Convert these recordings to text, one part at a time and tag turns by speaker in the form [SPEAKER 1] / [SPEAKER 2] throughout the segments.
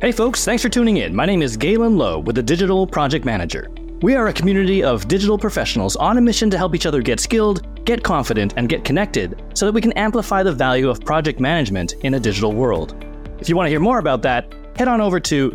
[SPEAKER 1] Hey folks, thanks for tuning in. My name is Galen Lowe with the Digital Project Manager. We are a community of digital professionals on a mission to help each other get skilled, get confident, and get connected so that we can amplify the value of project management in a digital world. If you want to hear more about that, head on over to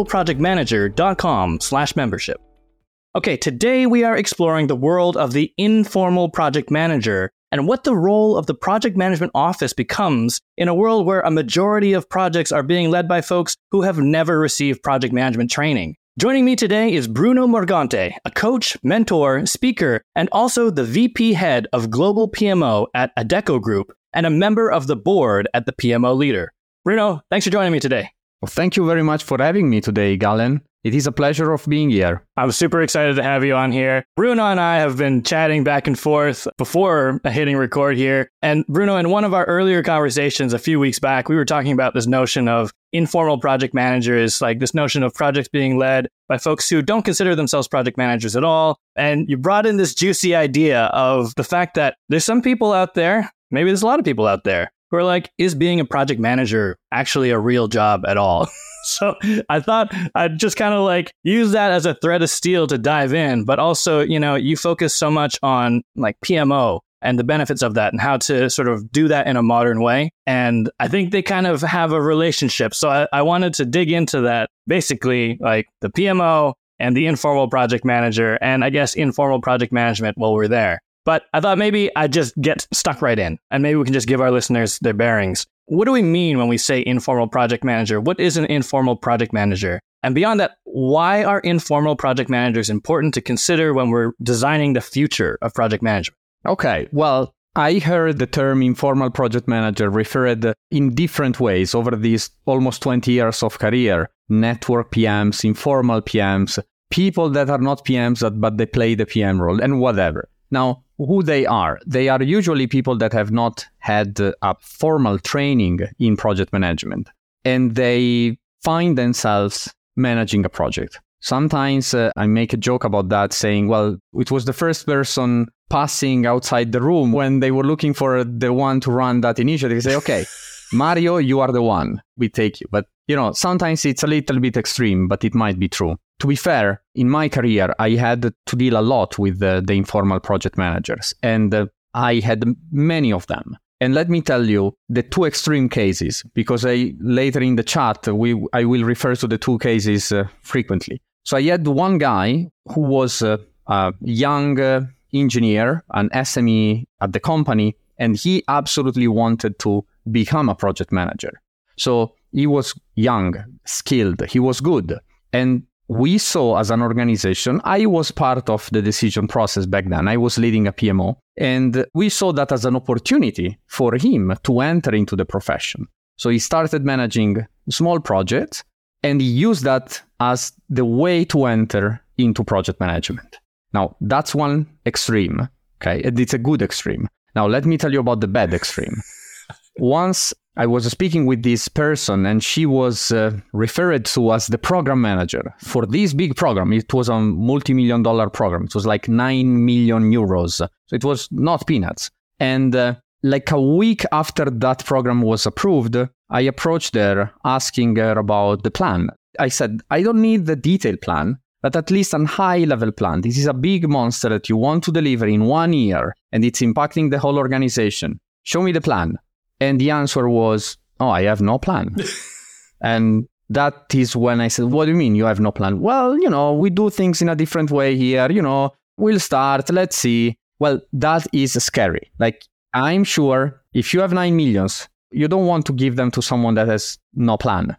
[SPEAKER 1] thedigitalprojectmanager.com/membership. Okay, today we are exploring the world of the informal project manager and what the role of the project management office becomes in a world where a majority of projects are being led by folks who have never received project management training. Joining me today is Bruno Morgante, a coach, mentor, speaker, and also the VP head of Global PMO at Adecco Group and a member of the board at the PMO Leader. Bruno, thanks for joining me today.
[SPEAKER 2] Well, thank you very much for having me today, Galen. It is a pleasure of being here.
[SPEAKER 1] I'm super excited to have you on here. Bruno and I have been chatting back and forth before hitting record here. And Bruno, in one of our earlier conversations a few weeks back, we were talking about this notion of informal project managers, like this notion of projects being led by folks who don't consider themselves project managers at all. And you brought in this juicy idea of the fact that there's some people out there, maybe there's a lot of people out there, who are like, is being a project manager actually a real job at all? So I thought I'd just kind of like use that as a thread of steel to dive in. But also, you know, you focus so much on like PMO and the benefits of that and how to sort of do that in a modern way. And I think they kind of have a relationship. So I wanted to dig into that, basically like the PMO and the informal project manager and I guess informal project management while we're there. But I thought maybe I'd just get stuck right in and maybe we can just give our listeners their bearings. What do we mean when we say informal project manager? What is an informal project manager? And beyond that, why are informal project managers important to consider when we're designing the future of project management?
[SPEAKER 2] Okay, well, I heard the term informal project manager referred in different ways over these almost 20 years of career. Network PMs, informal PMs, people that are not PMs but they play the PM role and whatever. Now, who they are usually people that have not had a formal training in project management, and they find themselves managing a project. Sometimes I make a joke about that, saying, well, it was the first person passing outside the room when they were looking for the one to run that initiative. They say, okay, Mario, you are the one. We take you. But, you know, sometimes it's a little bit extreme, but it might be true. To be fair, in my career, I had to deal a lot with the informal project managers, and I had many of them. And let me tell you the two extreme cases, because later in the chat, I will refer to the two cases frequently. So I had one guy who was a young engineer, an SME at the company, and he absolutely wanted to become a project manager. So he was young, skilled, he was good. And we saw as an organization, I was part of the decision process back then. I was leading a PMO, and we saw that as an opportunity for him to enter into the profession. So he started managing small projects, and he used that as the way to enter into project management. Now, that's one extreme, okay? And it's a good extreme. Now, let me tell you about the bad extreme. Once I was speaking with this person and she was referred to as the program manager for this big program. It was a multi-million-dollar program. It was like 9 million euros. So it was not peanuts. And like a week after that program was approved, I approached her asking her about the plan. I said, I don't need the detailed plan, but at least a high-level plan. This is a big monster that you want to deliver in 1 year, and it's impacting the whole organization. Show me the plan. And the answer was, oh, I have no plan. And that is when I said, what do you mean you have no plan? Well, you know, we do things in a different way here. You know, we'll start, let's see. Well, that is scary. Like, I'm sure if you have 9 millions, you don't want to give them to someone that has no plan.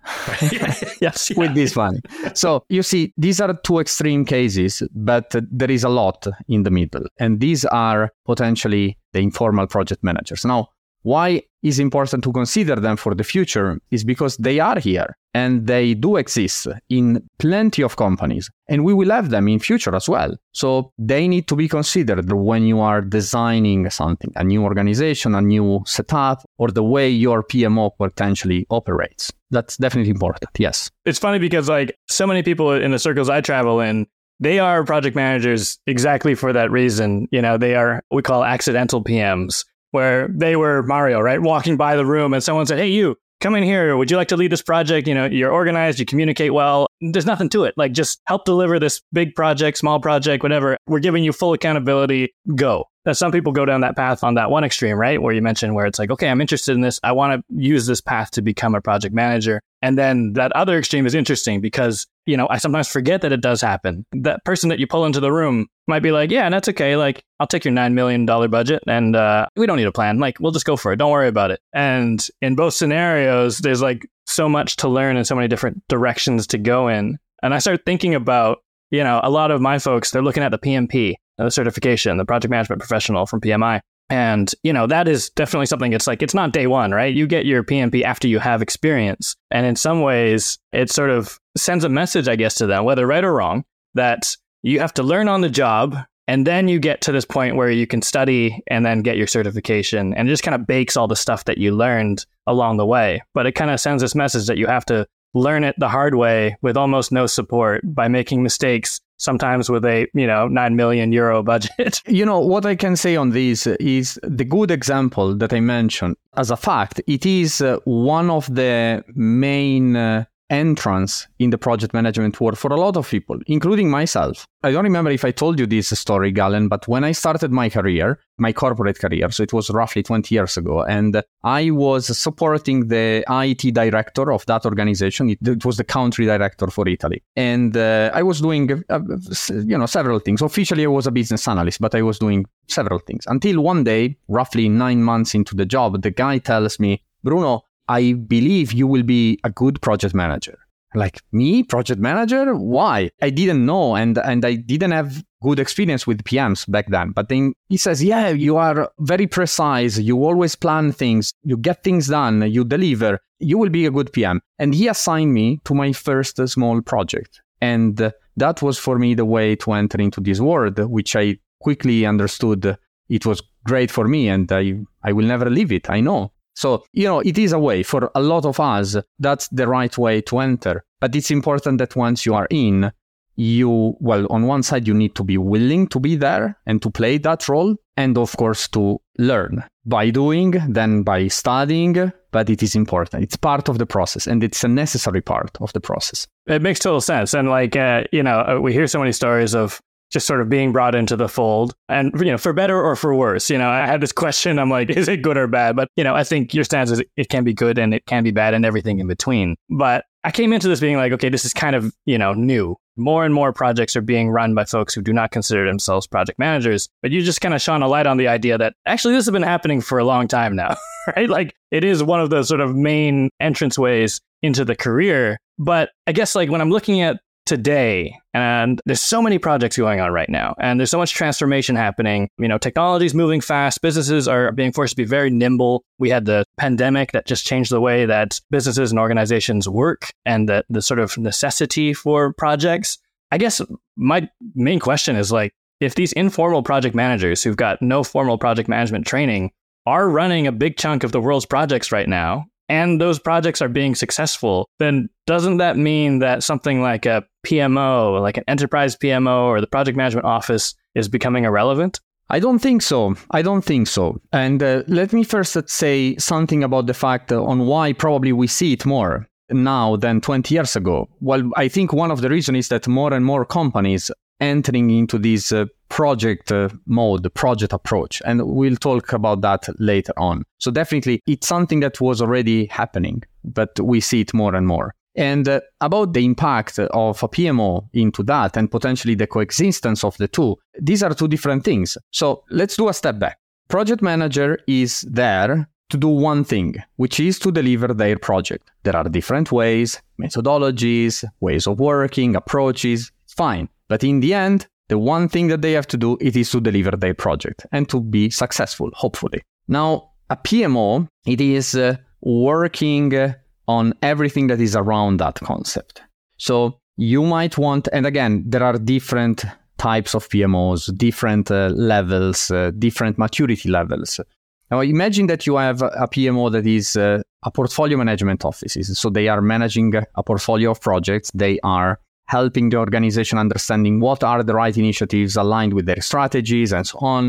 [SPEAKER 1] Yes,
[SPEAKER 2] with this money. So you see, these are two extreme cases, but there is a lot in the middle. And these are potentially the informal project managers. Now, why is important to consider them for the future is because they are here and they do exist in plenty of companies, and we will have them in future as well. So they need to be considered when you are designing something, a new organization, a new setup, or the way your PMO potentially operates. That's definitely important, yes.
[SPEAKER 1] It's funny because like so many people in the circles I travel in, they are project managers exactly for that reason. You know, they are what we call accidental PMs, where they were Mario, right? Walking by the room and someone said, hey, you come in here. Would you like to lead this project? You're organized, you communicate well. There's nothing to it. Like, just help deliver this big project, small project, whatever. We're giving you full accountability. Go. Now, some people go down that path on that one extreme, right? Where you mentioned where it's like, okay, I'm interested in this. I want to use this path to become a project manager. And then that other extreme is interesting because, I sometimes forget that it does happen. That person that you pull into the room might be like, yeah, that's okay. Like, I'll take your $9 million budget and we don't need a plan. Like, we'll just go for it. Don't worry about it. And in both scenarios, there's like so much to learn and so many different directions to go in. And I started thinking about, a lot of my folks, they're looking at the PMP, the certification, the project management professional from PMI. And, that is definitely something it's not day one, right? You get your PMP after you have experience. And in some ways, it sort of sends a message, I guess, to them, whether right or wrong, that you have to learn on the job. And then you get to this point where you can study and then get your certification. And it just kind of bakes all the stuff that you learned along the way. But it kind of sends this message that you have to learn it the hard way with almost no support by making mistakes, sometimes with a, €9 million budget.
[SPEAKER 2] What I can say on this is the good example that I mentioned. As a fact, it is one of the main entrance in the project management world for a lot of people, including myself. I don't remember if I told you this story, Galen, but when I started my career, my corporate career, so it was roughly 20 years ago, and I was supporting the IT director of that organization. It was the country director for Italy. And I was doing, several things. Officially, I was a business analyst, but I was doing several things. Until one day, roughly 9 months into the job, the guy tells me, Bruno, I believe you will be a good project manager. Like, me, project manager? Why? I didn't know, and I didn't have good experience with PMs back then. But then he says, yeah, you are very precise. You always plan things. You get things done. You deliver. You will be a good PM. And he assigned me to my first small project. And that was for me the way to enter into this world, which I quickly understood it was great for me, and I will never leave it. I know. So, it is a way for a lot of us. That's the right way to enter. But it's important that once you are in, on one side, you need to be willing to be there and to play that role. And of course, to learn by doing, then by studying. But it is important. It's part of the process, and it's a necessary part of the process.
[SPEAKER 1] It makes total sense. And we hear so many stories of just sort of being brought into the fold and, for better or for worse. I had this question, I'm like, is it good or bad? But, I think your stance is it can be good and it can be bad and everything in between. But I came into this being like, okay, this is kind of, new. More and more projects are being run by folks who do not consider themselves project managers. But you just kind of shone a light on the idea that actually this has been happening for a long time now, right? Like, it is one of the sort of main entranceways into the career. But I guess when I'm looking at today, and there's so many projects going on right now, and there's so much transformation happening. Technology is moving fast. Businesses are being forced to be very nimble. We had the pandemic that just changed the way that businesses and organizations work, and the sort of necessity for projects. I guess my main question is if these informal project managers who've got no formal project management training are running a big chunk of the world's projects right now, and those projects are being successful, then doesn't that mean that something like a PMO, like an enterprise PMO or the project management office is becoming irrelevant?
[SPEAKER 2] I don't think so. And let me first say something about the fact on why probably we see it more now than 20 years ago. Well, I think one of the reasons is that more and more companies entering into this project mode, project approach. And we'll talk about that later on. So definitely it's something that was already happening, but we see it more and more. And about the impact of a PMO into that and potentially the coexistence of the two, these are two different things. So let's do a step back. Project manager is there to do one thing, which is to deliver their project. There are different ways, methodologies, ways of working, approaches, fine. But in the end, the one thing that they have to do, it is to deliver their project and to be successful, hopefully. Now, a PMO, it is working on everything that is around that concept. So you might want, and again, there are different types of PMOs, different levels, different maturity levels. Now imagine that you have a PMO that is a portfolio management office. So they are managing a portfolio of projects. They are helping the organization understanding what are the right initiatives aligned with their strategies and so on.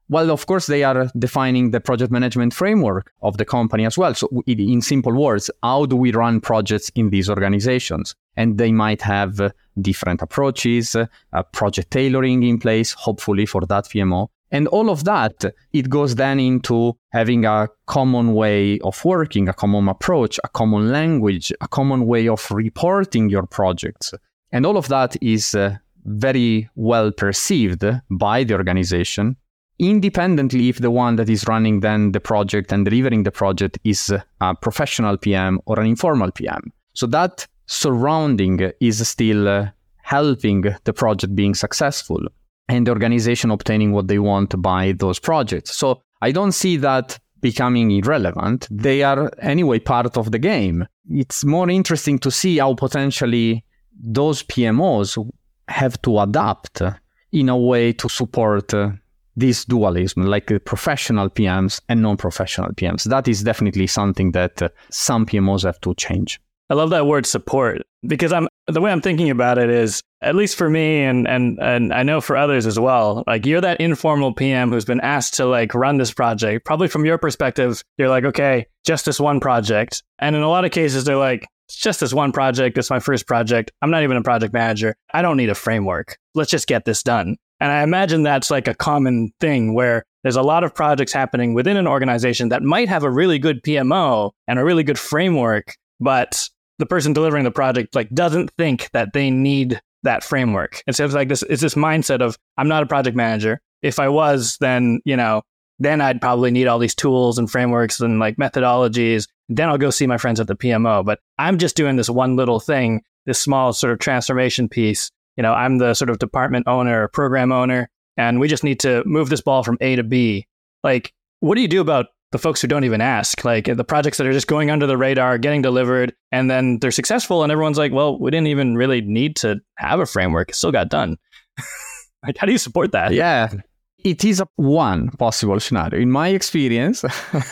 [SPEAKER 2] Well, of course, they are defining the project management framework of the company as well. So in simple words, how do we run projects in these organizations? And they might have different approaches, project tailoring in place, hopefully for that PMO. And all of that, it goes then into having a common way of working, a common approach, a common language, a common way of reporting your projects. And all of that is very well perceived by the organization, independently if the one that is running then the project and delivering the project is a professional PM or an informal PM. So that surrounding is still helping the project being successful and the organization obtaining what they want by those projects. So I don't see that becoming irrelevant. They are anyway part of the game. It's more interesting to see how potentially those PMOs have to adapt in a way to support this dualism, like professional PMs and non-professional PMs. That is definitely something that some PMOs have to change.
[SPEAKER 1] I love that word support, because the way I'm thinking about it is, at least for me and I know for others as well, like you're that informal PM who's been asked to like run this project. Probably from your perspective, you're like, okay, just this one project. And in a lot of cases, they're like, it's just this one project. It's my first project. I'm not even a project manager. I don't need a framework. Let's just get this done. And I imagine that's like a common thing where there's a lot of projects happening within an organization that might have a really good PMO and a really good framework, but the person delivering the project like doesn't think that they need that framework. And so it's like this mindset of, I'm not a project manager. If I was, then, then I'd probably need all these tools and frameworks and like methodologies. Then I'll go see my friends at the PMO. But I'm just doing this one little thing, this small sort of transformation piece. I'm the sort of department owner or program owner, and we just need to move this ball from A to B. Like, what do you do about the folks who don't even ask? Like the projects that are just going under the radar, getting delivered, and then they're successful, and everyone's like, well, we didn't even really need to have a framework. It still got done. Like, how do you support that?
[SPEAKER 2] Yeah. It is one possible scenario. In my experience,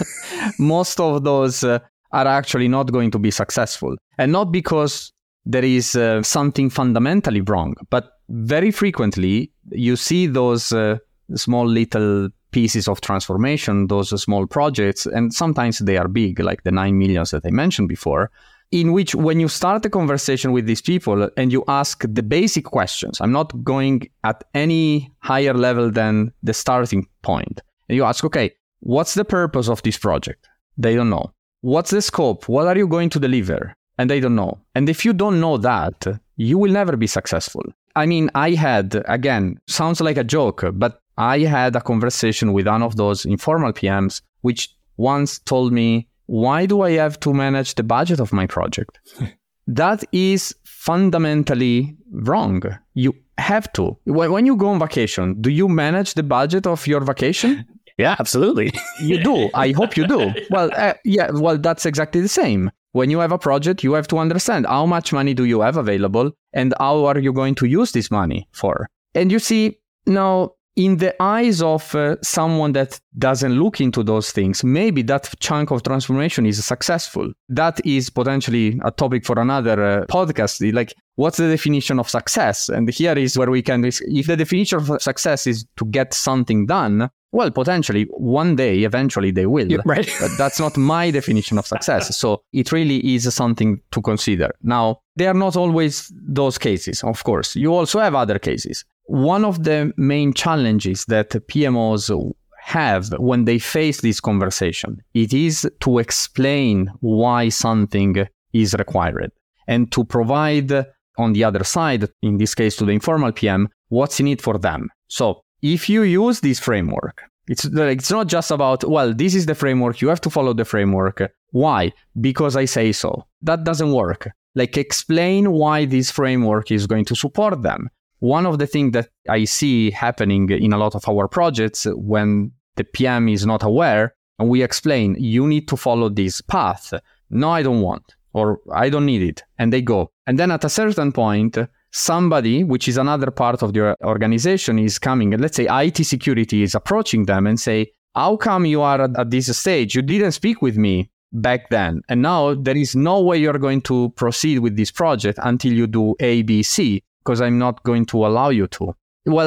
[SPEAKER 2] most of those are actually not going to be successful. And not because there is something fundamentally wrong, but very frequently you see those small little pieces of transformation, those small projects, and sometimes they are big, like the 9 millions that I mentioned before, in which when you start a conversation with these people and you ask the basic questions, I'm not going at any higher level than the starting point, and you ask, okay, what's the purpose of this project? They don't know. What's the scope? What are you going to deliver? And they don't know. And if you don't know that, you will never be successful. I mean, I had, again, sounds like a joke, but I had a conversation with one of those informal PMs, which once told me, why do I have to manage the budget of my project? That is fundamentally wrong. You have to. When you go on vacation, do you manage the budget of your vacation?
[SPEAKER 1] Yeah, absolutely.
[SPEAKER 2] You do. I hope you do. Well, that's exactly the same. When you have a project, you have to understand how much money do you have available and how are you going to use this money for. And you see, now, in the eyes of someone that doesn't look into those things, maybe that chunk of transformation is successful. That is potentially a topic for another podcast. Like, what's the definition of success? And here is where we can, if the definition of success is to get something done, well, potentially one day, eventually they will.
[SPEAKER 1] Yeah, right.
[SPEAKER 2] But that's not my definition of success. So it really is something to consider. Now, they are not always those cases, of course. You also have other cases. One of the main challenges that PMOs have when they face this conversation, it is to explain why something is required and to provide on the other side, in this case to the informal PM, what's in it for them. So if you use this framework, it's not just about, well, this is the framework, you have to follow the framework. Why? Because I say so. That doesn't work. Like, explain why this framework is going to support them. One of the things that I see happening in a lot of our projects when the PM is not aware, and we explain, you need to follow this path. No, I don't want, or I don't need it. And they go. And then at a certain point, somebody, which is another part of the organization, is coming. Let's say IT security is approaching them and say, how come you are at this stage? You didn't speak with me back then. And now there is no way you're going to proceed with this project until you do A, B, C, because I'm not going to allow you to. Well,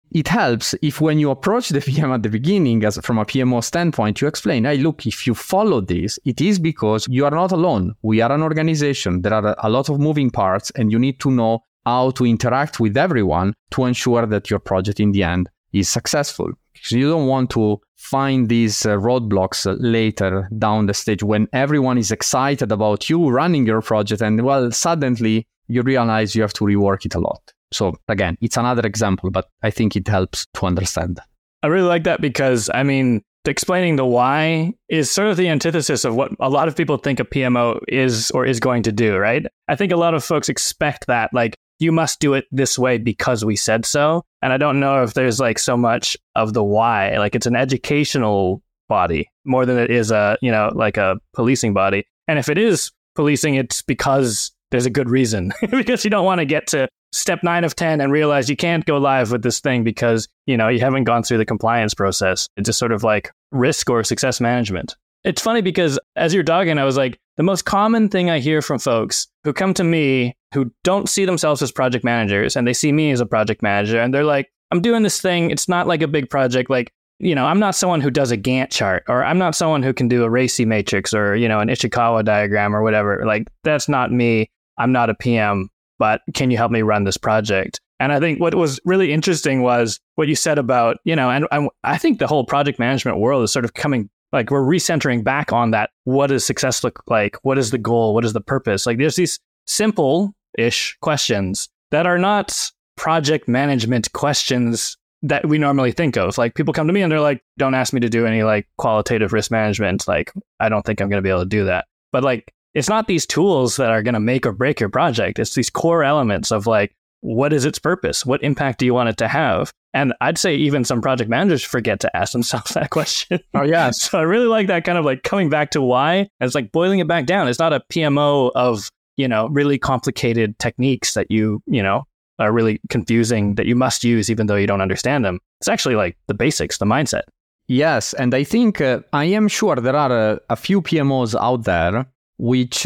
[SPEAKER 2] it helps if when you approach the PM at the beginning, as from a PMO standpoint, you explain, hey, look, if you follow this, it is because you are not alone. We are an organization. There are a lot of moving parts, and you need to know how to interact with everyone to ensure that your project in the end is successful. Because you don't want to find these roadblocks later down the stage when everyone is excited about you running your project, and well, suddenly you realize you have to rework it a lot. So again, it's another example, but I think it helps to understand.
[SPEAKER 1] I really like that because, I mean, explaining the why is sort of the antithesis of what a lot of people think a PMO is or is going to do, right? I think a lot of folks expect that, like, you must do it this way because we said so. And I don't know if there's like so much of the why. Like, it's an educational body more than it is a, you know, like a policing body. And if it is policing, it's because there's a good reason, because you don't want to get to step 9 of 10 and realize you can't go live with this thing because, you know, you haven't gone through the compliance process. It's just sort of like risk or success management. It's funny because as you're talking, I was like, the most common thing I hear from folks who come to me who don't see themselves as project managers, and they see me as a project manager, and they're like, I'm doing this thing. It's not like a big project. Like, you know, I'm not someone who does a Gantt chart, or I'm not someone who can do a RACI matrix or, you know, an Ishikawa diagram or whatever. Like, that's not me. I'm not a PM, but can you help me run this project? And I think what was really interesting was what you said about, you know, and I think the whole project management world is sort of coming, like, we're recentering back on that. What does success look like? What is the goal? What is the purpose? Like, there's these simple-ish questions that are not project management questions that we normally think of. Like, people come to me and they're like, don't ask me to do any like qualitative risk management. Like, I don't think I'm going to be able to do that. But like, it's not these tools that are going to make or break your project. It's these core elements of like, what is its purpose? What impact do you want it to have? And I'd say even some project managers forget to ask themselves that question.
[SPEAKER 2] Oh, yeah.
[SPEAKER 1] So I really like that kind of like coming back to why. And it's like boiling it back down. It's not a PMO of, you know, really complicated techniques that you know, are really confusing that you must use even though you don't understand them. It's actually like the basics, the mindset.
[SPEAKER 2] Yes. And I think I am sure there are a few PMOs out there which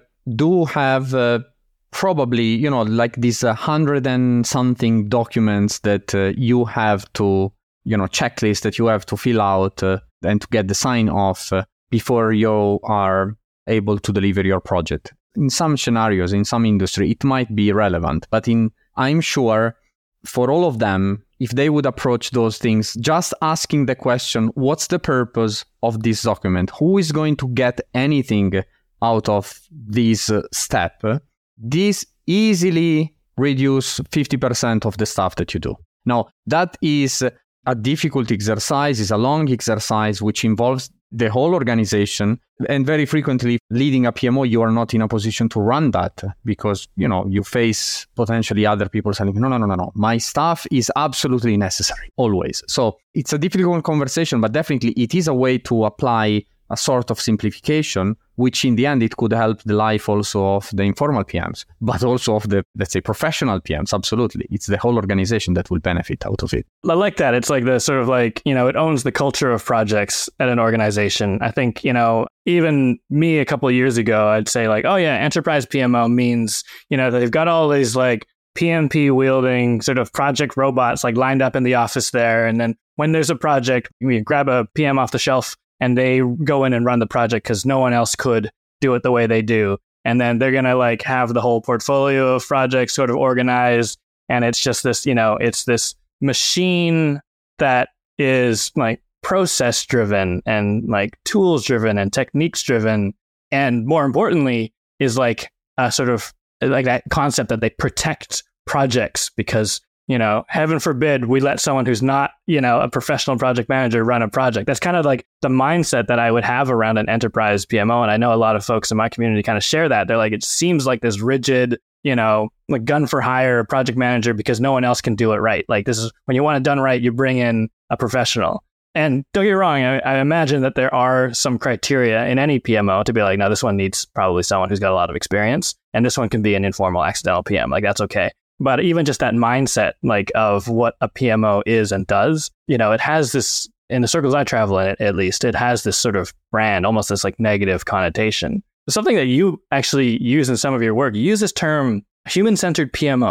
[SPEAKER 2] do have probably, you know, like these 100 and something documents that you have to, you know, checklist that you have to fill out and to get the sign off before you are able to deliver your project. In some scenarios, in some industry, it might be relevant, but I'm sure for all of them, if they would approach those things, just asking the question, what's the purpose of this document? Who is going to get anything out of this step? This easily reduce 50% of the stuff that you do. Now, that is a difficult exercise, is a long exercise, which involves the whole organization. And very frequently, leading a PMO, you are not in a position to run that because, you know, you face potentially other people saying, no. My stuff is absolutely necessary, always. So it's a difficult conversation, but definitely it is a way to apply a sort of simplification, which in the end, it could help the life also of the informal PMs, but also of the, let's say, professional PMs. Absolutely. It's the whole organization that will benefit out of it.
[SPEAKER 1] I like that. It's like the sort of like, you know, it owns the culture of projects at an organization. I think, you know, even me a couple of years ago, I'd say like, oh yeah, enterprise PMO means, you know, they've got all these like PMP wielding sort of project robots like lined up in the office there. And then when there's a project, we grab a PM off the shelf and they go in and run the project because no one else could do it the way they do. And then they're going to like have the whole portfolio of projects sort of organized. And it's just this, you know, it's this machine that is like process driven and like tools driven and techniques driven. And more importantly, is like a sort of like that concept that they protect projects because, you know, heaven forbid we let someone who's not, you know, a professional project manager run a project. That's kind of like the mindset that I would have around an enterprise PMO. And I know a lot of folks in my community kind of share that. They're like, it seems like this rigid, you know, like gun for hire project manager because no one else can do it right. Like this is when you want it done right, you bring in a professional. And don't get me wrong, I imagine that there are some criteria in any PMO to be like, no, this one needs probably someone who's got a lot of experience. And this one can be an informal accidental PM. Like that's okay. But even just that mindset, like of what a PMO is and does, you know, it has this, in the circles I travel in, at least, it has this sort of brand, almost this like negative connotation. Something that you actually use in some of your work, you use this term human-centered PMO.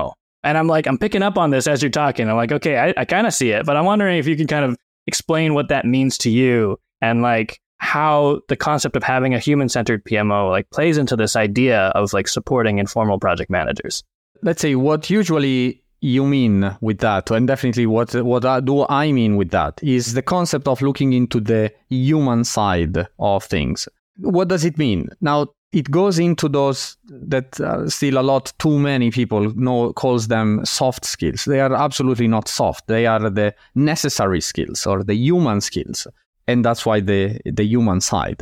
[SPEAKER 1] And I'm picking up on this as you're talking. I'm like, okay, I kind of see it, but I'm wondering if you can kind of explain what that means to you and like how the concept of having a human-centered PMO like plays into this idea of like supporting informal project managers.
[SPEAKER 2] Let's say what usually you mean with that, and definitely what do I mean with that, is the concept of looking into the human side of things. What does it mean? Now, it goes into those that still a lot too many people calls them soft skills. They are absolutely not soft. They are the necessary skills or the human skills. And that's why the human side.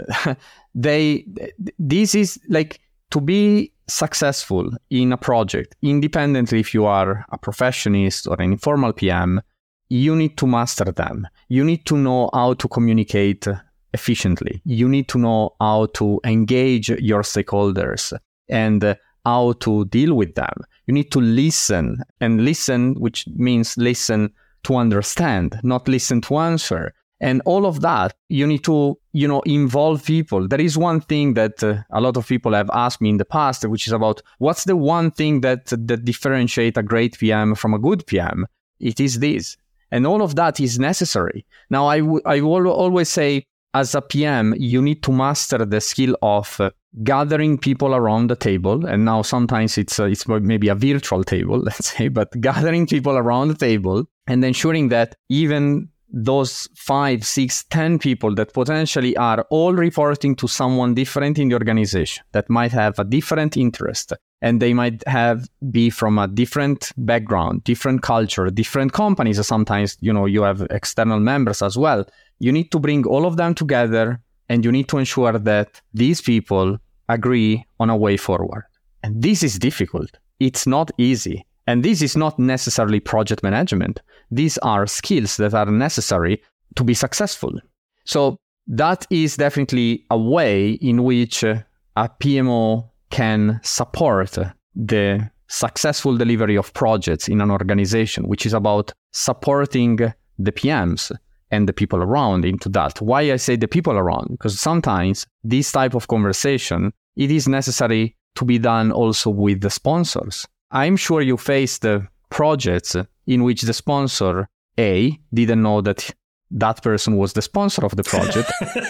[SPEAKER 2] This is like to be successful in a project, independently if you are a professionist or an informal PM, you need to master them. You need to know how to communicate efficiently. You need to know how to engage your stakeholders and how to deal with them. You need to listen, and listen, which means listen to understand, not listen to answer. And all of that, you need to, involve people. There is one thing that a lot of people have asked me in the past, which is about what's the one thing that differentiates a great PM from a good PM? It is this. And all of that is necessary. Now, I will always say, as a PM, you need to master the skill of gathering people around the table. And now sometimes it's maybe a virtual table, let's say, but gathering people around the table and ensuring that even those 5, 6, 10 people that potentially are all reporting to someone different in the organization that might have a different interest, and they might be from a different background, different culture, different companies. Sometimes, you have external members as well. You need to bring all of them together, and you need to ensure that these people agree on a way forward. And this is difficult. It's not easy. And this is not necessarily project management. These are skills that are necessary to be successful. So that is definitely a way in which a PMO can support the successful delivery of projects in an organization, which is about supporting the PMs and the people around into that. Why I say the people around? Because sometimes this type of conversation, it is necessary to be done also with the sponsors. I'm sure you faced projects in which the sponsor A didn't know that person was the sponsor of the project.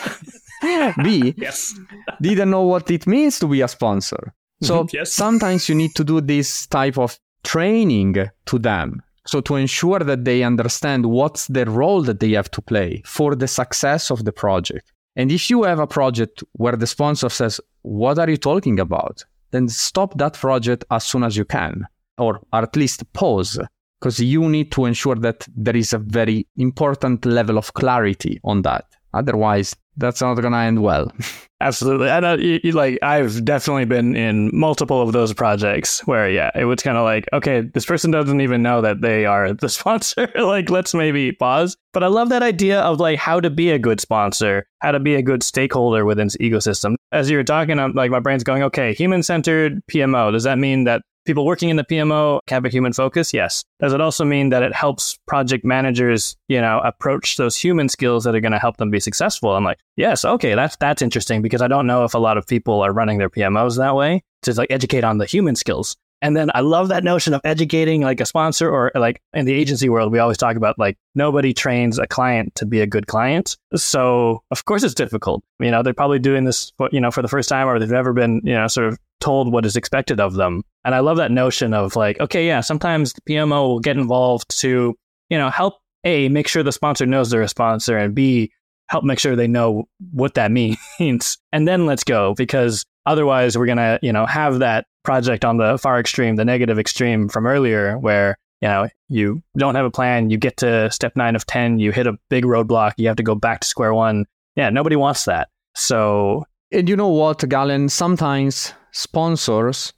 [SPEAKER 2] B didn't know what it means to be a sponsor. So sometimes you need to do this type of training to them. So to ensure that they understand what's the role that they have to play for the success of the project. And if you have a project where the sponsor says, what are you talking about? Then stop that project as soon as you can, or at least pause, because you need to ensure that there is a very important level of clarity on that. Otherwise, that's not going to end well.
[SPEAKER 1] Absolutely. I know, I've definitely been in multiple of those projects where, it was kind of like, okay, this person doesn't even know that they are the sponsor. Let's maybe pause. But I love that idea of how to be a good sponsor, how to be a good stakeholder within this ecosystem. As you were talking, I'm my brain's going, okay, human-centered PMO. Does that mean that people working in the PMO have a human focus? Yes. Does it also mean that it helps project managers, approach those human skills that are going to help them be successful? I'm like, yes, okay, that's interesting, because I don't know if a lot of people are running their PMOs that way, to educate on the human skills. And then I love that notion of educating a sponsor, or in the agency world, we always talk about nobody trains a client to be a good client. So of course it's difficult. They're probably doing this, for the first time, or they've never been, sort of told what is expected of them. And I love that notion of sometimes the PMO will get involved to, help A, make sure the sponsor knows they're a sponsor, and B, help make sure they know what that means. And then let's go, because otherwise we're going to, have that project on the far extreme, the negative extreme from earlier, where, you don't have a plan, you get to step 9 of 10, you hit a big roadblock, you have to go back to square one. Yeah, nobody wants that. So...
[SPEAKER 2] And you know what, Galen, sometimes sponsors,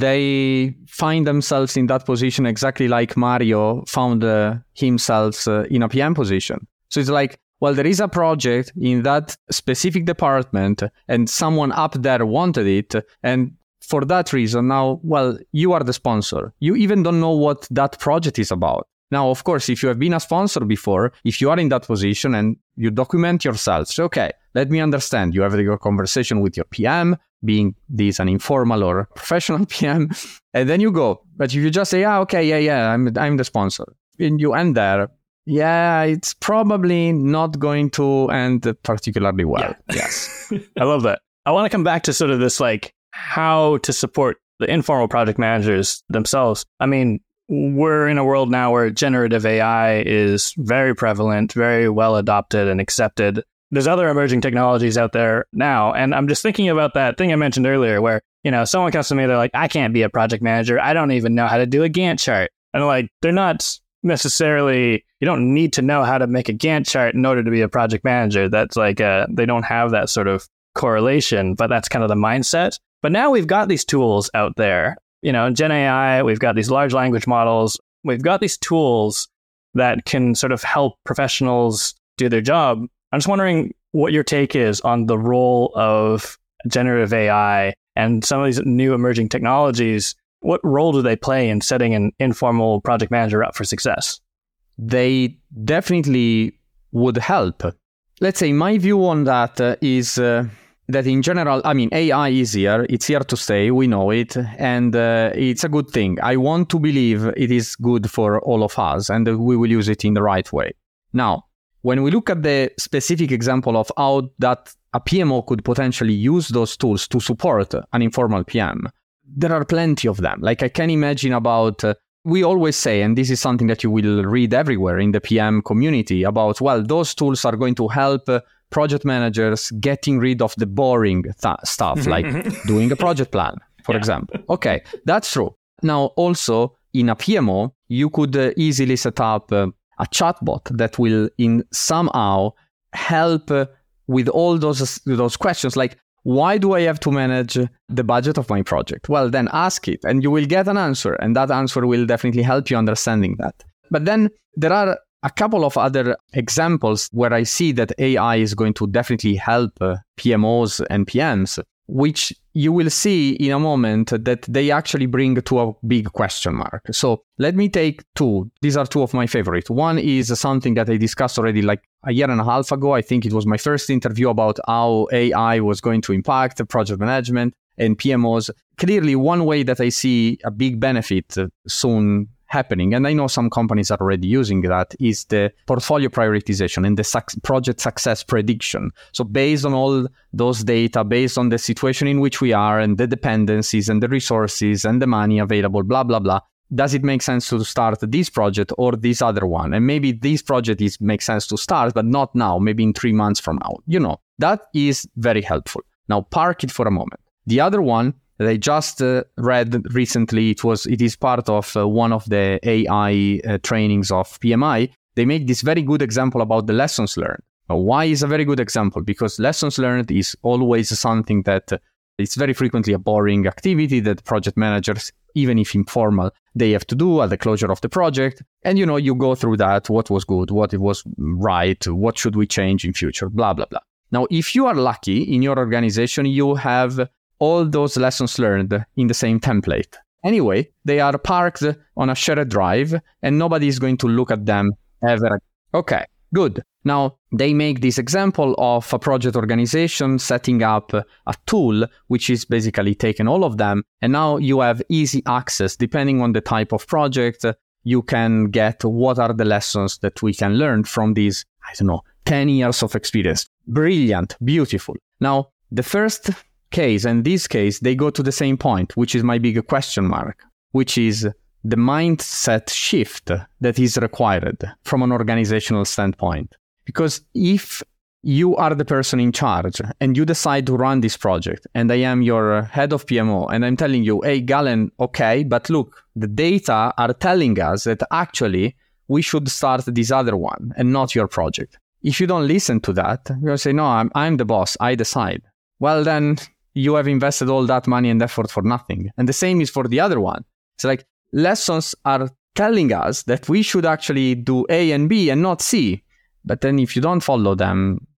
[SPEAKER 2] they find themselves in that position exactly like Mario found himself in a PM position. So it's there is a project in that specific department and someone up there wanted it. And for that reason, now, you are the sponsor. You even don't know what that project is about. Now, of course, if you have been a sponsor before, if you are in that position and you document yourself, so, okay, let me understand. You have your conversation with your PM, being this an informal or professional PM, and then you go. But if you just say, I'm the sponsor, and you end there, it's probably not going to end particularly well.
[SPEAKER 1] Yeah.
[SPEAKER 2] Yes.
[SPEAKER 1] I love that. I want to come back to sort of this, like, how to support the informal project managers themselves. I mean, we're in a world now where generative AI is very prevalent, very well adopted and accepted. There's other emerging technologies out there now. And I'm just thinking about that thing I mentioned earlier where, someone comes to me, they're like, I can't be a project manager. I don't even know how to do a Gantt chart. And like, they're not necessarily, you don't need to know how to make a Gantt chart in order to be a project manager. That's like, they don't have that sort of correlation, but that's kind of the mindset. But now we've got these tools out there. Gen AI, we've got these large language models. We've got these tools that can sort of help professionals do their job. I'm just wondering what your take is on the role of generative AI and some of these new emerging technologies. What role do they play in setting an informal project manager up for success?
[SPEAKER 2] They definitely would help. Let's say my view on that is that in general, I mean, AI is here. It's here to stay. We know it. And it's a good thing. I want to believe it is good for all of us and we will use it in the right way. Now, when we look at the specific example of how that a PMO could potentially use those tools to support an informal PM, there are plenty of them. Like I can imagine about, we always say, and this is something that you will read everywhere in the PM community about, well, those tools are going to help project managers getting rid of the boring stuff, like doing a project plan, for example. Okay, that's true. Now, also, in a PMO, you could easily set up a chatbot that will somehow help with all those questions, like, why do I have to manage the budget of my project? Well, then ask it, and you will get an answer, and that answer will definitely help you understanding that. But then there are a couple of other examples where I see that AI is going to definitely help PMOs and PMs, which you will see in a moment that they actually bring to a big question mark. So let me take two. These are two of my favorites. One is something that I discussed already like a year and a half ago. I think it was my first interview about how AI was going to impact project management and PMOs. Clearly, one way that I see a big benefit soon happening, and I know some companies are already using that, is the portfolio prioritization and the project success prediction. So based on all those data, based on the situation in which we are and the dependencies and the resources and the money available, blah, blah, blah, does it make sense to start this project or this other one? And maybe this project makes sense to start, but not now, maybe in 3 months from now. That is very helpful. Now park it for a moment. The other one that I just read recently, it is part of one of the AI trainings of PMI. They make this very good example about the lessons learned. Why is a very good example? Because lessons learned is always something that it's very frequently a boring activity that project managers, even if informal, they have to do at the closure of the project. And you go through that, what was good, what it was right, what should we change in future, blah, blah, blah. Now, if you are lucky in your organization, you have all those lessons learned in the same template. Anyway, they are parked on a shared drive and nobody is going to look at them ever. Okay, good. Now, they make this example of a project organization setting up a tool, which is basically taking all of them. And now you have easy access. Depending on the type of project, you can get what are the lessons that we can learn from these, 10 years of experience. Brilliant, beautiful. Now, the first case and this case, they go to the same point, which is my big question mark, which is the mindset shift that is required from an organizational standpoint. Because if you are the person in charge and you decide to run this project and I am your head of PMO and I'm telling you, hey, Galen, okay, but look, the data are telling us that actually we should start this other one and not your project. If you don't listen to that, you're going to say, no, I'm the boss, I decide. Well, then you have invested all that money and effort for nothing. And the same is for the other one. It's like lessons are telling us that we should actually do A and B and not C. But then if you don't follow them,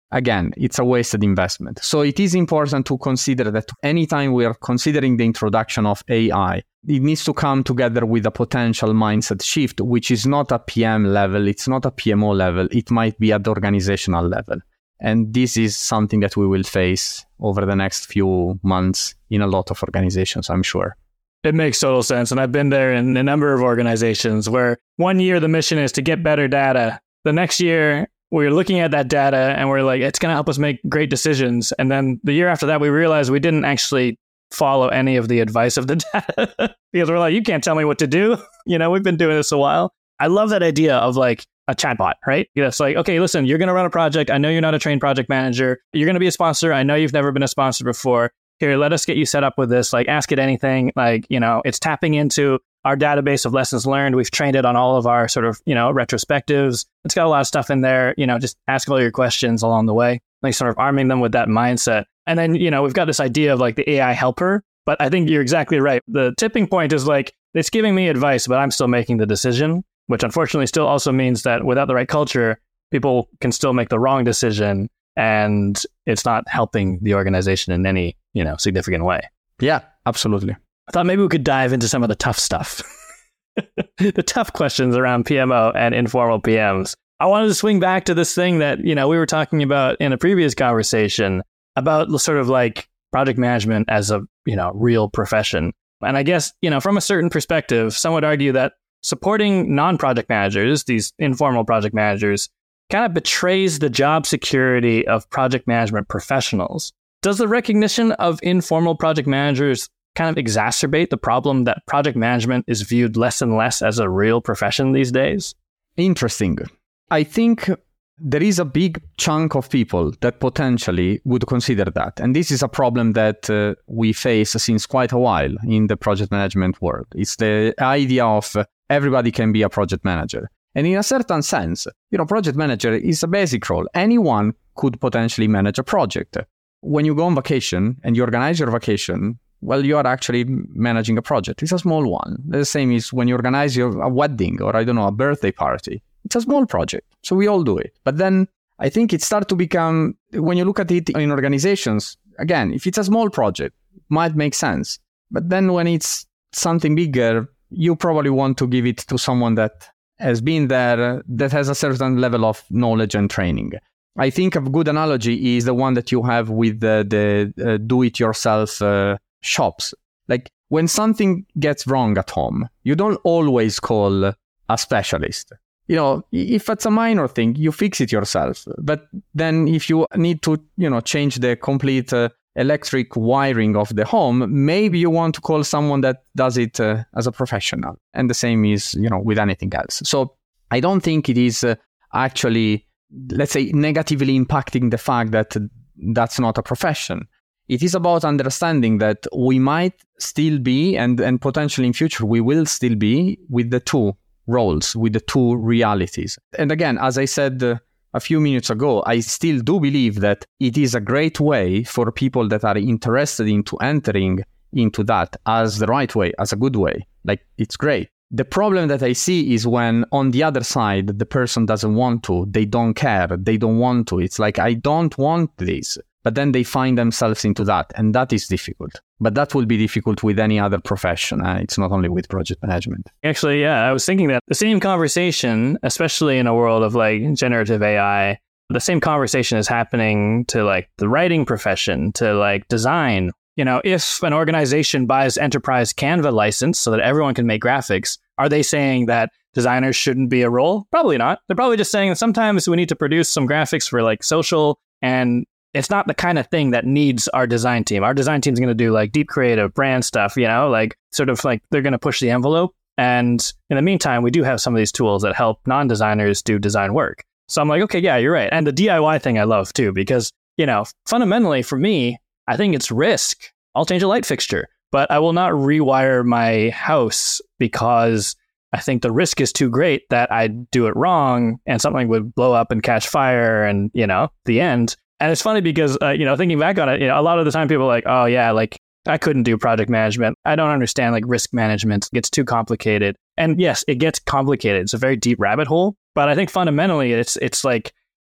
[SPEAKER 2] again, it's a wasted investment. So it is important to consider that anytime we are considering the introduction of AI, it needs to come together with a potential mindset shift, which is not a PM level, it's not a PMO level, it might be at the organizational level. And this is something that we will face over the next few months in a lot of organizations, I'm sure.
[SPEAKER 1] It makes total sense. And I've been there in a number of organizations where one year the mission is to get better data. The next year, we're looking at that data and we're like, it's going to help us make great decisions. And then the year after that, we realized we didn't actually follow any of the advice of the data because we're like, you can't tell me what to do. We've been doing this a while. I love that idea of like a chatbot, right? It's like, okay, listen, you're going to run a project. I know you're not a trained project manager. You're going to be a sponsor. I know you've never been a sponsor before. Here, let us get you set up with this. Like, ask it anything. Like, it's tapping into our database of lessons learned. We've trained it on all of our sort of, retrospectives. It's got a lot of stuff in there. Just ask all your questions along the way, like sort of arming them with that mindset. And then, we've got this idea of like the AI helper. But I think you're exactly right. The tipping point is like, it's giving me advice, but I'm still making the decision, which unfortunately still also means that without the right culture, people can still make the wrong decision. And it's not helping the organization in any, significant way.
[SPEAKER 2] Yeah, absolutely.
[SPEAKER 1] I thought maybe we could dive into some of the tough stuff, the tough questions around PMO and informal PMs. I wanted to swing back to this thing that, we were talking about in a previous conversation about sort of like project management as a, real profession. And I guess, from a certain perspective, some would argue that supporting non-project managers, these informal project managers, kind of betrays the job security of project management professionals. Does the recognition of informal project managers kind of exacerbate the problem that project management is viewed less and less as a real profession these days?
[SPEAKER 2] Interesting. I think there is a big chunk of people that potentially would consider that. And this is a problem that we face since quite a while in the project management world. It's the idea of everybody can be a project manager. And in a certain sense, project manager is a basic role. Anyone could potentially manage a project. When you go on vacation and you organize your vacation, well, you are actually managing a project. It's a small one. The same is when you organize a wedding or, a birthday party. It's a small project. So we all do it. But then I think it starts to become, when you look at it in organizations, again, if it's a small project, it might make sense. But then when it's something bigger, you probably want to give it to someone that has been there, that has a certain level of knowledge and training. I think a good analogy is the one that you have with the do-it-yourself shops. Like when something gets wrong at home, you don't always call a specialist. If it's a minor thing, you fix it yourself. But then if you need to, change the complete electric wiring of the home, maybe you want to call someone that does it as a professional. And the same is, with anything else. So I don't think it is actually, let's say, negatively impacting the fact that that's not a profession. It is about understanding that we might still be, and potentially in future, we will still be with the two roles, with the two realities. And again, as I said a few minutes ago, I still do believe that it is a great way for people that are interested into entering into that as the right way, as a good way. Like, it's great. The problem that I see is when on the other side, the person doesn't want to, they don't care, they don't want to. It's like, I don't want this. But then they find themselves into that, and that is difficult. But that will be difficult with any other profession. It's not only with project management.
[SPEAKER 1] Actually, yeah, I was thinking that the same conversation, especially in a world of like generative AI, the same conversation is happening to like the writing profession, to like design. If an organization buys enterprise Canva license so that everyone can make graphics, are they saying that designers shouldn't be a role? Probably not. They're probably just saying that sometimes we need to produce some graphics for like social, and it's not the kind of thing that needs our design team. Our design team is going to do like deep creative brand stuff, like sort of like they're going to push the envelope. And in the meantime, we do have some of these tools that help non-designers do design work. So I'm like, okay, yeah, you're right. And the DIY thing I love too, because, fundamentally for me, I think it's risk. I'll change a light fixture, but I will not rewire my house because I think the risk is too great that I'd do it wrong and something would blow up and catch fire and, the end. And it's funny because, thinking back on it, a lot of the time people are like, oh yeah, like I couldn't do project management. I don't understand like risk management. It gets too complicated. And yes, it gets complicated. It's a very deep rabbit hole. But I think fundamentally it's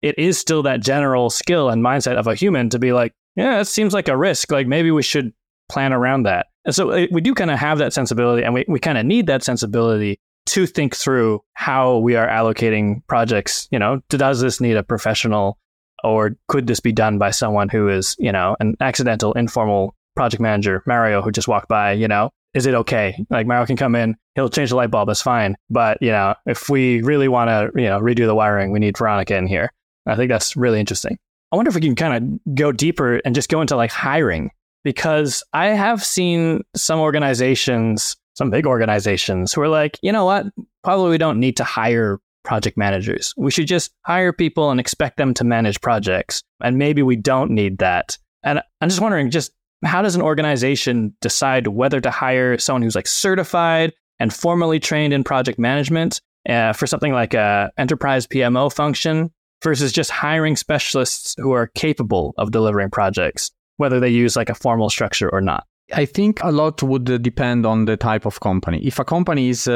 [SPEAKER 1] it is still that general skill and mindset of a human to be like, yeah, it seems like a risk. Like maybe we should plan around that. And so we do kind of have that sensibility, and we kind of need that sensibility to think through how we are allocating projects. Does this need a professional, or could this be done by someone who is, an accidental, informal project manager, Mario, who just walked by, is it okay? Like Mario can come in, he'll change the light bulb, that's fine. But, if we really want to, redo the wiring, we need Veronica in here. I think that's really interesting. I wonder if we can kind of go deeper and just go into like hiring, because I have seen some organizations, some big organizations who are like, you know what, probably we don't need to hire project managers. We should just hire people and expect them to manage projects. And maybe we don't need that. And I'm just wondering, how does an organization decide whether to hire someone who's like certified and formally trained in project management for something like a enterprise PMO function versus just hiring specialists who are capable of delivering projects, whether they use like a formal structure or not?
[SPEAKER 2] I think a lot would depend on the type of company. If a company is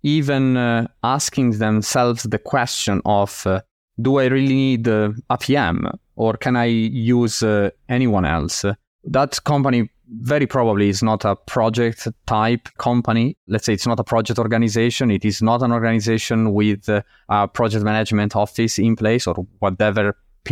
[SPEAKER 2] even asking themselves the question of, do I really need a PM, or can I use anyone else? That company very probably is not a project type company. Let's say it's not a project organization. It is not an organization with a project management office in place or whatever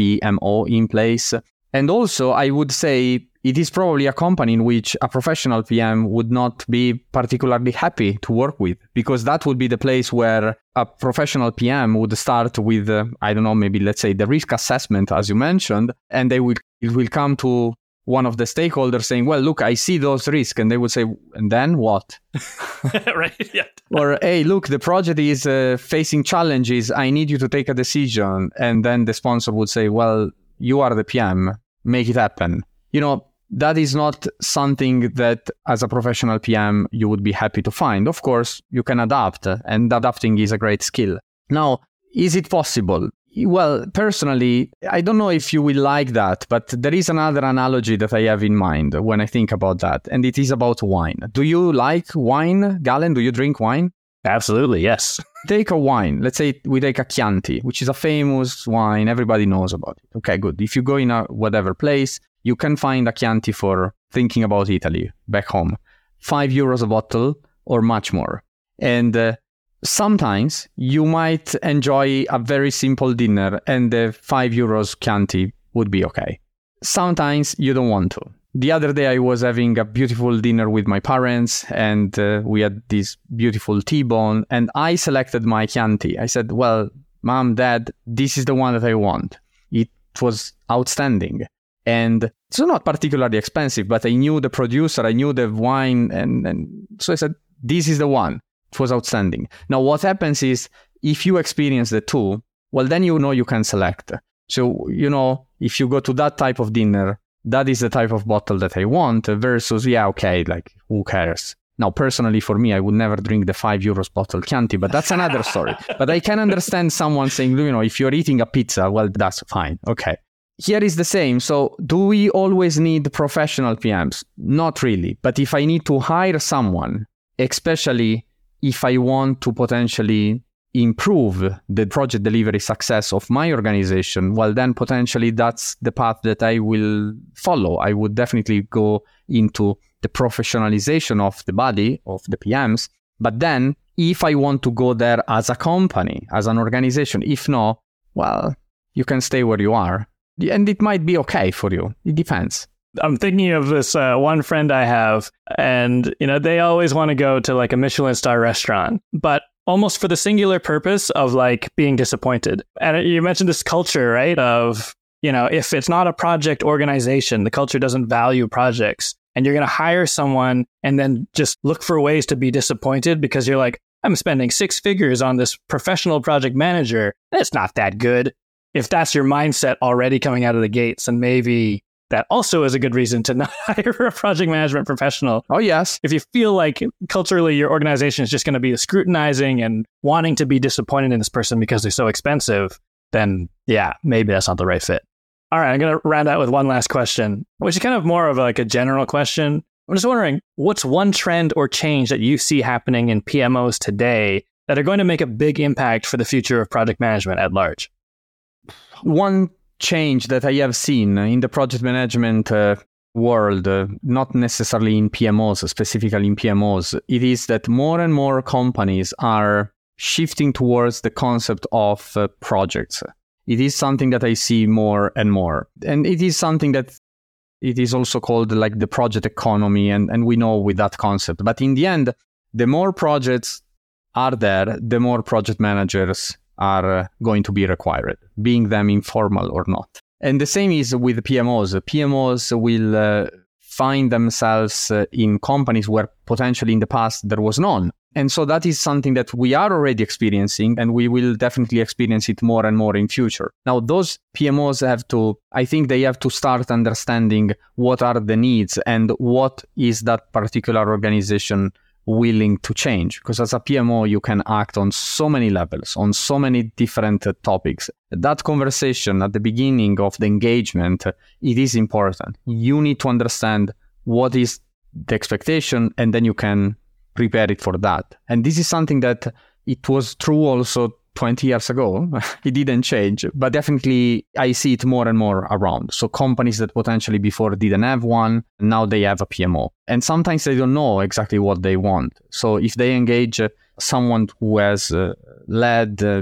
[SPEAKER 2] PMO in place. And also, I would say it is probably a company in which a professional PM would not be particularly happy to work with, because that would be the place where a professional PM would start with, maybe let's say the risk assessment, as you mentioned, and it will come to one of the stakeholders saying, well, look, I see those risks. And they would say, and then what?
[SPEAKER 1] Right. Yeah.
[SPEAKER 2] Or, hey, look, the project is facing challenges. I need you to take a decision. And then the sponsor would say, well, you are the PM, make it happen. That is not something that as a professional PM you would be happy to find. Of course, you can adapt, and adapting is a great skill. Now, is it possible? Well, personally, I don't know if you will like that, but there is another analogy that I have in mind when I think about that, and it is about wine. Do you like wine, Galen? Do you drink wine?
[SPEAKER 1] Absolutely, yes.
[SPEAKER 2] Take a wine. Let's say we take a Chianti, which is a famous wine. Everybody knows about it. Okay, good. If you go in a whatever place, you can find a Chianti for thinking about Italy back home. €5 a bottle or much more. And sometimes you might enjoy a very simple dinner and the €5 Chianti would be okay. Sometimes you don't want to. The other day I was having a beautiful dinner with my parents and we had this beautiful T-bone and I selected my Chianti. I said, well, Mom, Dad, this is the one that I want. It was outstanding. And it's not particularly expensive, but I knew the producer, I knew the wine. And so I said, this is the one. It was outstanding. Now, what happens is if you experience the two, well, then you can select. So, if you go to that type of dinner, that is the type of bottle that I want versus, like, who cares? Now, personally, for me, I would never drink the €5 bottle Chianti, but that's another story. But I can understand someone saying, if you're eating a pizza, well, that's fine. Okay. Here is the same. So do we always need professional PMs? Not really. But if I need to hire someone, especially if I want to potentially improve the project delivery success of my organization, well, then potentially that's the path that I will follow. I would definitely go into the professionalization of the body of the PMs. But then if I want to go there as a company, as an organization, if not, well, you can stay where you are. And it might be okay for you. It depends.
[SPEAKER 1] I'm thinking of this one friend I have, and they always want to go to like a Michelin star restaurant, but almost for the singular purpose of like being disappointed. And you mentioned this culture, right? Of, if it's not a project organization, the culture doesn't value projects, and you're going to hire someone and then just look for ways to be disappointed because you're like, I'm spending 6 figures on this professional project manager. It's not that good. If that's your mindset already coming out of the gates, and maybe that also is a good reason to not hire a project management professional.
[SPEAKER 2] Oh, yes.
[SPEAKER 1] If you feel like culturally your organization is just going to be scrutinizing and wanting to be disappointed in this person because they're so expensive, then yeah, maybe that's not the right fit. All right, I'm going to round out with one last question, which is kind of more of like a general question. I'm just wondering, what's one trend or change that you see happening in PMOs today that are going to make a big impact for the future of project management at large?
[SPEAKER 2] One change that I have seen in the project management world, not necessarily in PMOs, specifically in PMOs, it is that more and more companies are shifting towards the concept of projects. It is something that I see more and more. And it is something that it is also called like the project economy, and we know with that concept. But in the end, the more projects are there, the more project managers are going to be required, being them informal or not. And the same is with PMOs. PMOs will find themselves in companies where potentially in the past there was none. And so that is something that we are already experiencing, and we will definitely experience it more and more in future. Now, those PMOs I think they have to start understanding what are the needs and what is that particular organization willing to change. Because as a PMO, you can act on so many levels, on so many different topics. That conversation at the beginning of the engagement, it is important. You need to understand what is the expectation, and then you can prepare it for that. And this is something that it was true also 20 years ago. It didn't change, but definitely I see it more and more around. So companies that potentially before didn't have one, now they have a PMO. And sometimes they don't know exactly what they want. So if they engage someone who has built a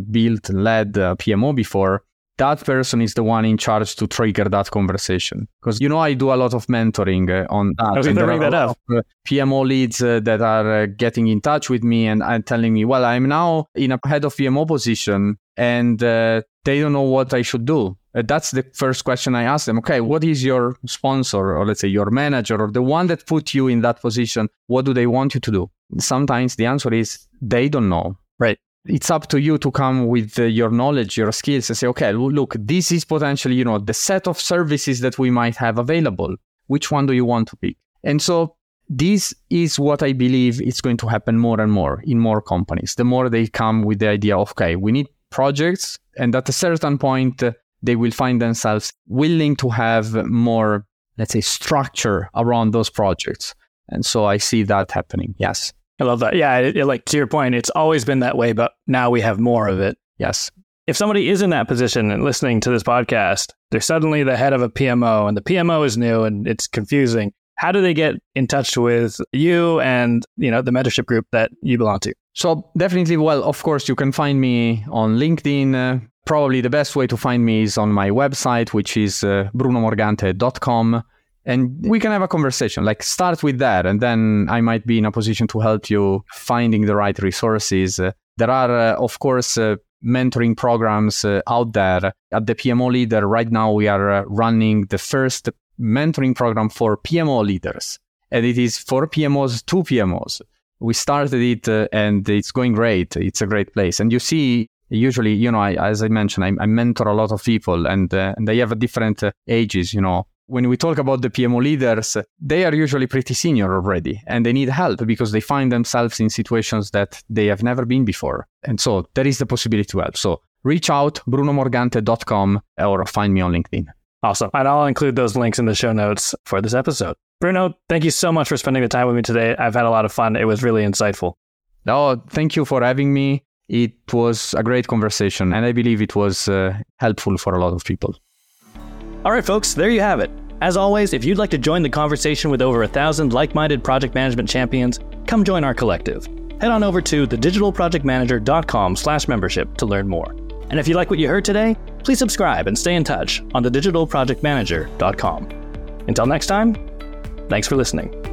[SPEAKER 2] PMO before, that person is the one in charge to trigger that conversation. Because, I do a lot of mentoring on that.
[SPEAKER 1] I was going to bring that up.
[SPEAKER 2] PMO leads that are getting in touch with me and telling me, well, I'm now in a head of PMO position and they don't know what I should do. That's the first question I ask them. Okay, what is your sponsor, or let's say your manager, or the one that put you in that position? What do they want you to do? Sometimes the answer is they don't know.
[SPEAKER 1] Right.
[SPEAKER 2] It's up to you to come with your knowledge, your skills, and say, okay, look, this is potentially, the set of services that we might have available. Which one do you want to pick? And so this is what I believe is going to happen more and more in more companies. The more they come with the idea of, okay, we need projects, and at a certain point, they will find themselves willing to have more, let's say, structure around those projects. And so I see that happening. Yes.
[SPEAKER 1] I love that. Yeah, like to your point, it's always been that way, but now we have more of it.
[SPEAKER 2] Yes.
[SPEAKER 1] If somebody is in that position and listening to this podcast, they're suddenly the head of a PMO and the PMO is new and it's confusing. How do they get in touch with you and, the mentorship group that you belong to?
[SPEAKER 2] So definitely, well, of course, you can find me on LinkedIn. Probably the best way to find me is on my website, which is brunomorgante.com. And we can have a conversation, like start with that. And then I might be in a position to help you finding the right resources. There are, of course, mentoring programs out there. At the PMO Leader, right now, we are running the first mentoring program for PMO leaders. And it is for PMOs to PMOs. We started it and it's going great. It's a great place. And you see, usually, as I mentioned, I mentor a lot of people and they have different ages, When we talk about the PMO leaders, they are usually pretty senior already and they need help because they find themselves in situations that they have never been before. And so there is the possibility to help. So reach out, brunomorgante.com, or find me on LinkedIn.
[SPEAKER 1] Awesome. And I'll include those links in the show notes for this episode. Bruno, thank you so much for spending the time with me today. I've had a lot of fun. It was really insightful.
[SPEAKER 2] Oh, thank you for having me. It was a great conversation and I believe it was helpful for a lot of people.
[SPEAKER 1] All right, folks, there you have it. As always, if you'd like to join the conversation with over 1,000 like-minded project management champions, come join our collective. Head on over to thedigitalprojectmanager.com/membership to learn more. And if you like what you heard today, please subscribe and stay in touch on thedigitalprojectmanager.com. Until next time, thanks for listening.